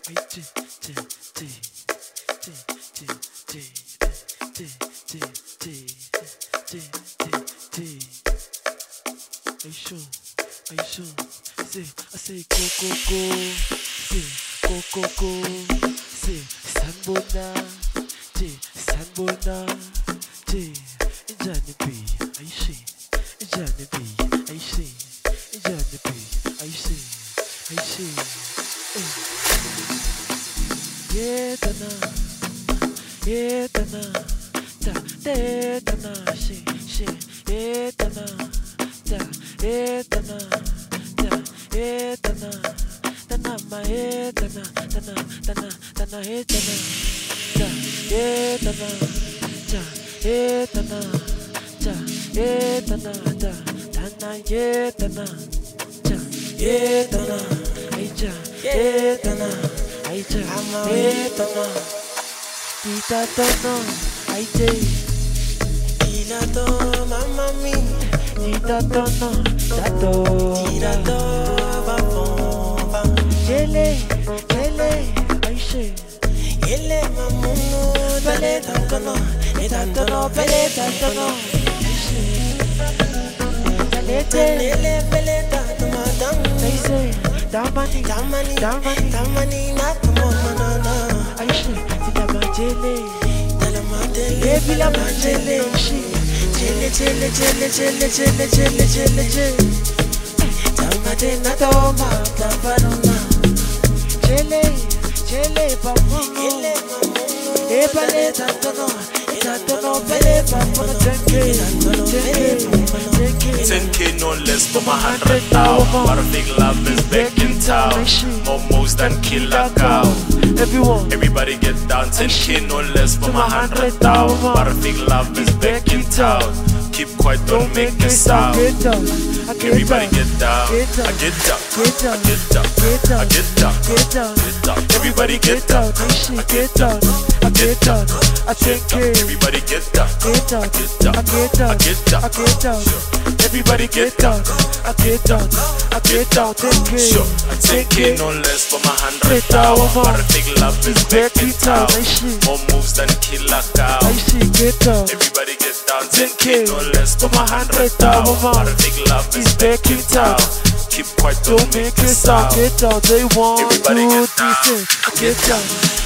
say go go go, say go go go, say sanbona, sanbona, injani B, I see, injani B, I see, injani B, I see, yeah dana, dana, she, yeah dana, dana, ma, dana, mamma mi, Jele, Aisha. Yele mamuno, pele tantono, pele tantono. Lele pele tantono, Aisha, damani, not no. Aisha, jele, Bila majele, jele. Tamade na toma, tabarona. Jele, pamuno. Yele mamuno, Pele tantono, pele pamuno. 10K no less for my 100,000. But a big love is back in town. More moves than killer cow. Everybody get down. 10K no less for my 100,000. But a big love is back in town. Keep quiet, don't make a sound. Everybody get down. I get down. I get down. I get down. Everybody get down. I get down. I get down. I take it. Everybody get down. Get down. I get down. I get down. Everybody get down. I get down. Take it. Sure, I take it no less for my 100,000. But a big love is back in town. More moves than killer cow. I see, get down. Everybody get down. 10K no less for my 100,000. But a big love is back in town. Keep quiet, don't make a sound. Get down, they want Everybody to get down. I get down.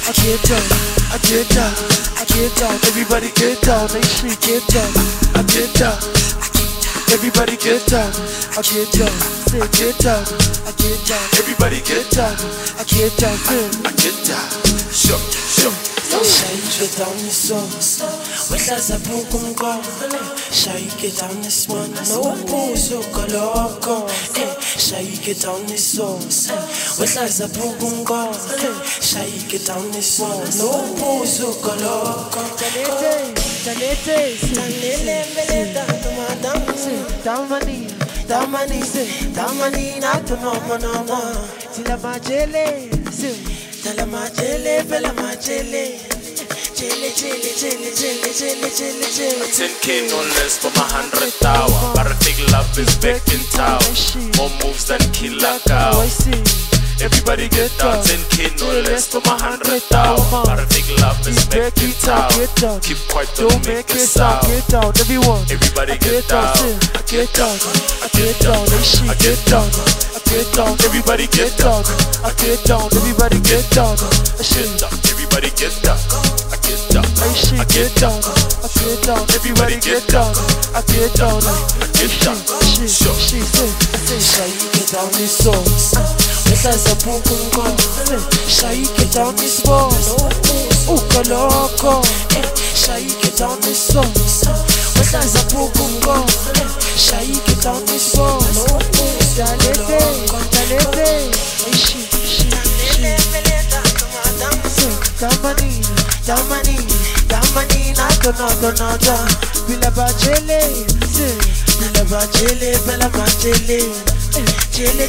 Everybody get down, they see, get down. I get down. Everybody get down. I get down. Say, get down. I get down. Everybody get down. I get down. Say, I get down. Sure. Shake down the sauce. What does a boom go? Shake down this one. No booze, so loco. Shake down the sauce. What does a boom go? Shake down this one. No booze, so loco. Damani, not to no. Tila majele, Tell my jelly, fella my jelly. Jelly. 10K no less for my 100,000. But a big love is back in town. More moves than killer cow. I see. Everybody get down. 10K no less for my 100,000. But a big love is back in town. Keep quiet, don't make a sound. Get down, everyone. Everybody get down. I get down. I get down. Everybody get down. I get down. Everybody get down. Get down. Everybody get down. I get down. I get down. Everybody get down. I get down. I get down. Sure. She say, Shake down the sauce. What does a boom go? Shake down the sauce. Uka loco. Shake down the sauce. What does a boom go? Shake down the sauce. Dalete. She. Damani, nada. Bila bajele, Bella Majele. Jelly.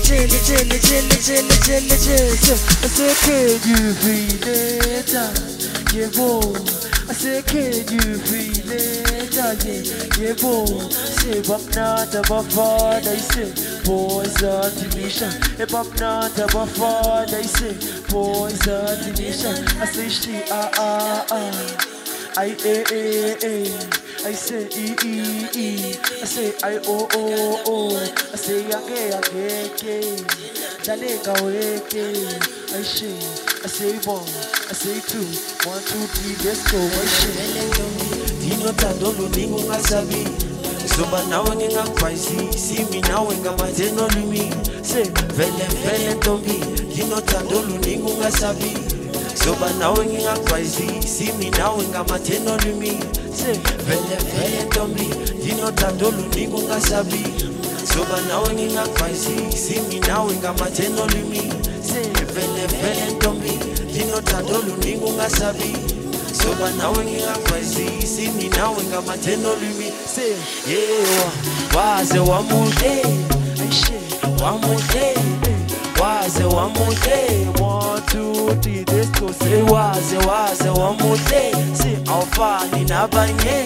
I say, can you feel it? Yeah, whoa. I say, can you feel it? yeah, boy. Say, bamnata bafana, I say, boys are Denisha. If I'm not a bafana, I say, boys are Denisha. I say, she, I I say, I say, I I say, Dalega weke, I say one, I say two, 1, 2, 3, let's go. I say, Dino tandolo ningu ngasabi, zoba nawe nginga crazy, see me now nga mateno lumi. Say vele tombi, dino tandolo ningu ngasabi, zoba nawe nginga crazy, see me now nga mateno lumi. Say vele tombi, dino tandolo ningu ngasabi. Zoba nawe nginga crazy, see me now nga mateno lumi. Say vele tombi, dino tandolo ningu ngasabi. Zoba nawe nginga crazy, see me now nga mateno lumi. Say yeah, waze wamude, wamude, waze wamude. 1, 2, 3, let's go. Say waze wamude, say awufani nabanye,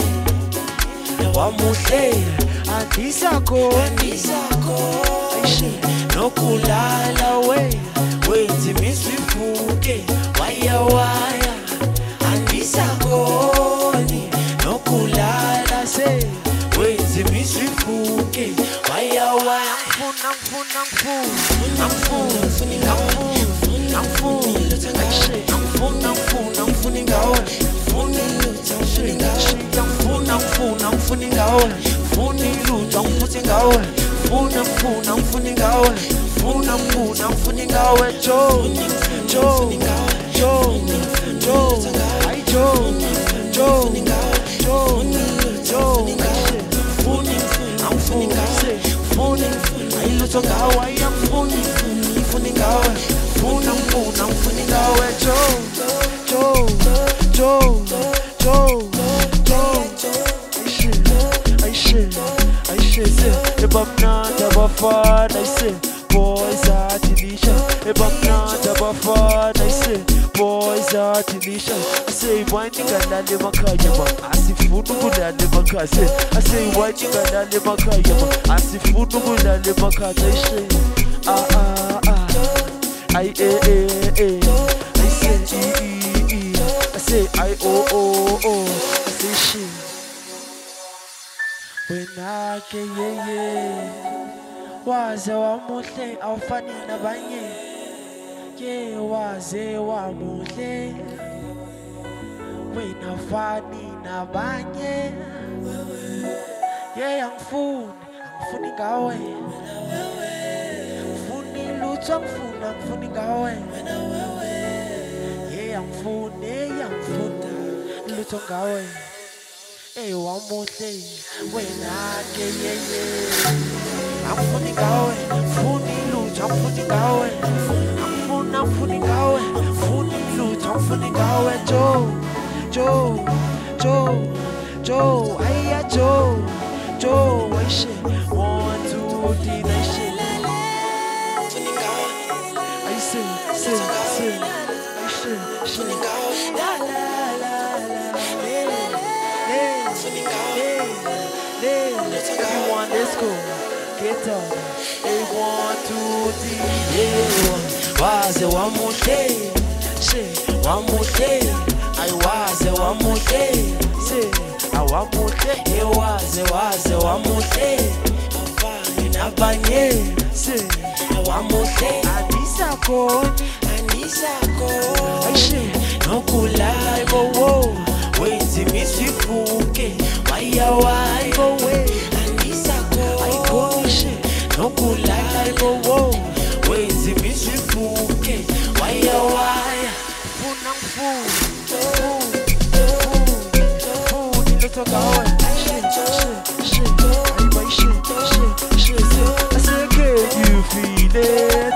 wamude. Andisako, nokulala wenzi misifuke waya andisakoni nokulala se wenzi misifuke waya if I'm not a buffer, I say, boys are delicious. If I'm not a buffer, I say, boys are delicious. I say, why nigga na lema kayama? I see food na lema kase. I say, why nigga na lema kayama? I see food na lema kase. I say, I say, she. When I get waze wamuhle awufani nabanye, yeah, waze wamuhle wena fani nabanye, yeah, angifuni ngawe, ngifuni lutho ngifuni ngawe, yeah, angifuni lutho ngawe. Hey, wamuhle wena ke angifuni ngawe, ngifuni lutho ngifuni ngawe, ngifuni ngawe, ngifuni lutho ngifuni ngawe. Joe, aya Joe, I say 1, 2, 3, I say, I say, everyone, let's go. Get up. 1, 2, 3. Yeah, waze wamude, say wamude. I waze wamude, say I wamude. Yeah, waze wamude. Afani nabanye, say wamude. Andisako, I say nokulala bo. Wenzi misifuke waya andisako nokulala bo. Wenzi misifuke waya can you feel it?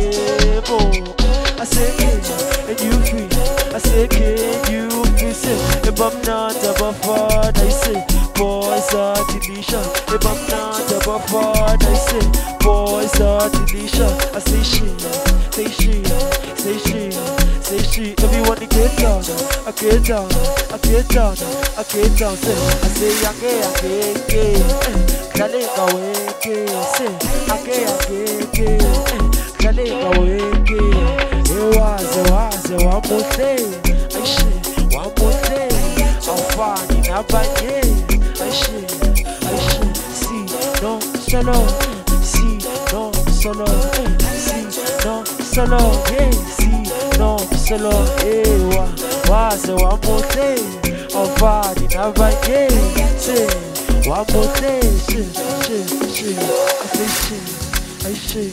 I say, can you feel? I say, can you feel? If I'm not a buffer, I say, boys are delicious. If I'm not a buffer, I say, boys are delicious. I say she, say she. Everyone when you get down, I get down, I get down, I get down. Say, I say, I get, Kalinga weke. Say, I get, Kalinga weke. Ewaze, one more thing. I say, one more thing. I'm fine, nabanye. I say, see, no solo, see, no solo, see, no solo, hey, see, no solo, hey, waze, one more thing. I'm fine, nabanye. Say, one more thing. I say,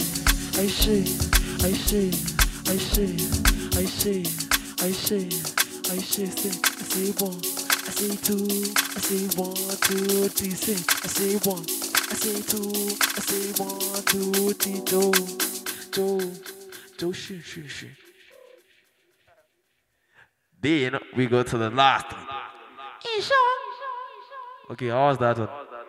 one. I say two, I say 1, 2, 3, say. I say one, I say two, I say 1, 2, 3, do, shit. Then we go to the last one. Okay, how was that one?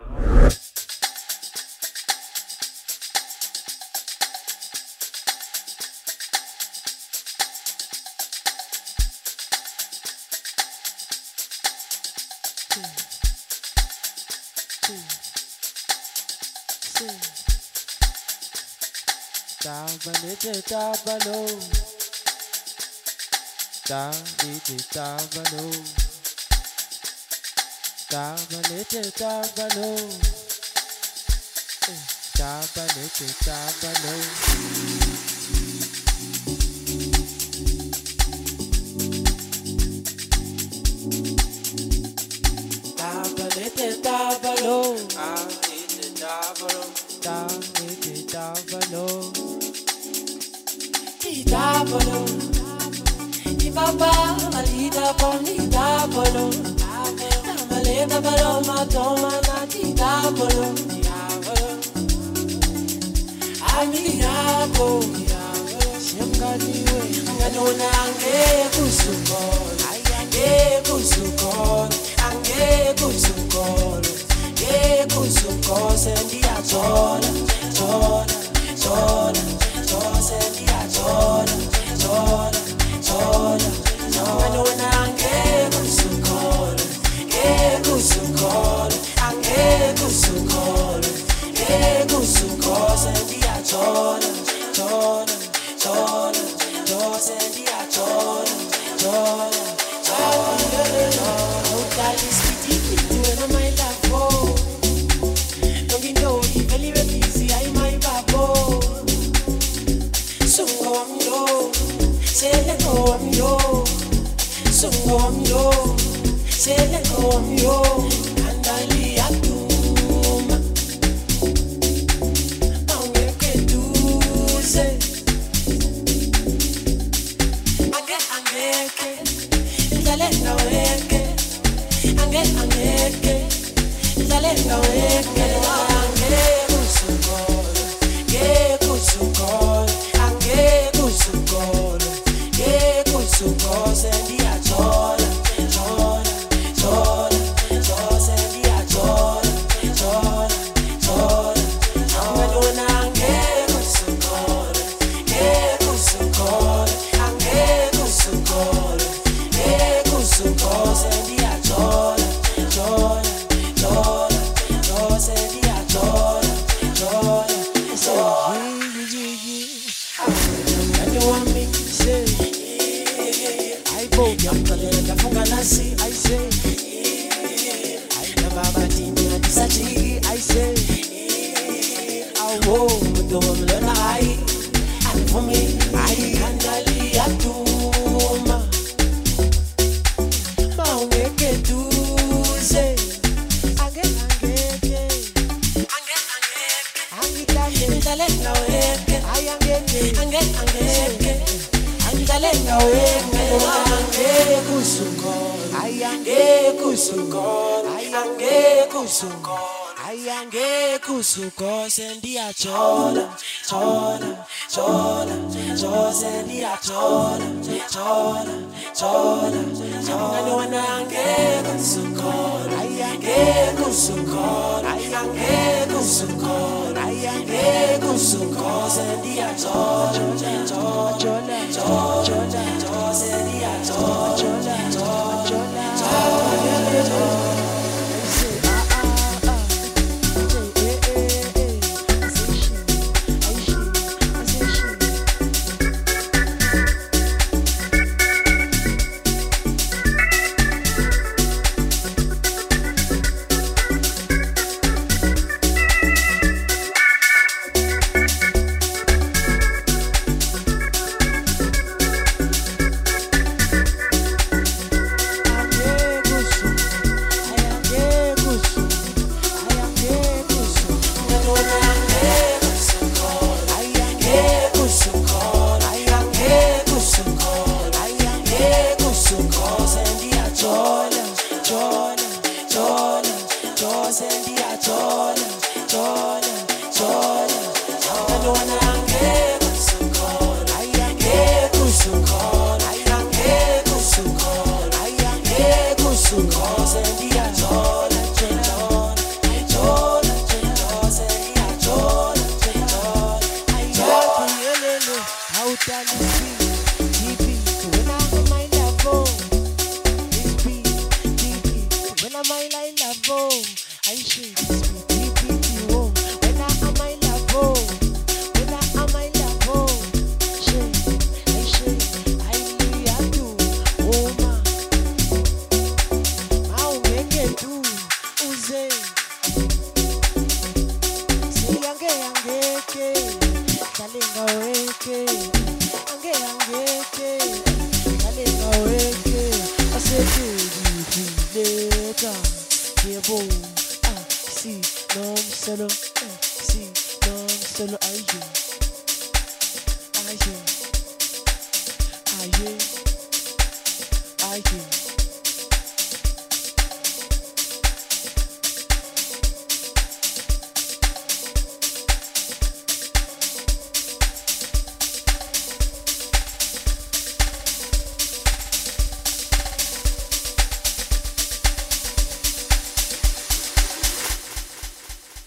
Tabalo. Papa, malita bonita bolo. Maleta paloma toma natita bolo. Amigo, siamganiwe. Nganona ange kusukol, ange kusukol, ange kusukol, ange kusukol. Sendia chola, sendia chola. Nganona ange kusukol, ange kusukol, sendia chola, sendia chola. That is pity when my love go. Don't you know you believe it easy, I my babo. So I'm yo, say let go I'm yo. So I'm yo, say let go I'm yo. And I liatuma. I'll make it do say. Zalenga weke, ange, zalenga weke, ange kusukol, ange kusukol, sendia chola, sendia chola, nganona ange kusukol, ange kusukol. Sendia chola, sendia chola. And you want me say, I bow down to the Funganasi. I say, I never bat in the Sachi. I say, I won't do learn I. And for me, I can't liatuma. Ange kusukol, sendia chola, sendia chola. Nganona ange kusukol, sendia chola, sendia chola. total DP. So when I'm my love, DP. When I'm my love, I shake DP. When I'm my love, when I'm my love, shake, I do. Oh ma, I'll make it do. Uze, say angeke, kalinga weke, angeke, kalinga weke. I say baby, later, yebo, see, no solo, see, no solo, aye. I